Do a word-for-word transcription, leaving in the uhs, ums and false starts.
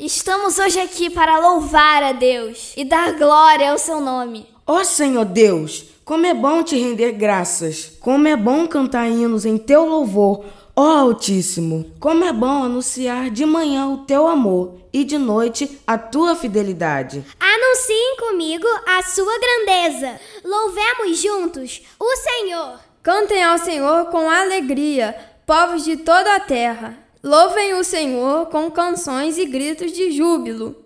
Estamos hoje aqui para louvar a Deus e dar glória ao seu nome. Ó Senhor Deus, como é bom te render graças, como é bom cantar hinos em teu louvor, ó Altíssimo, como é bom anunciar de manhã o teu amor e de noite a tua fidelidade. Anunciem comigo a sua grandeza. Louvemos juntos o Senhor. Cantem ao Senhor com alegria, povos de toda a terra. Louvem o Senhor com canções e gritos de júbilo.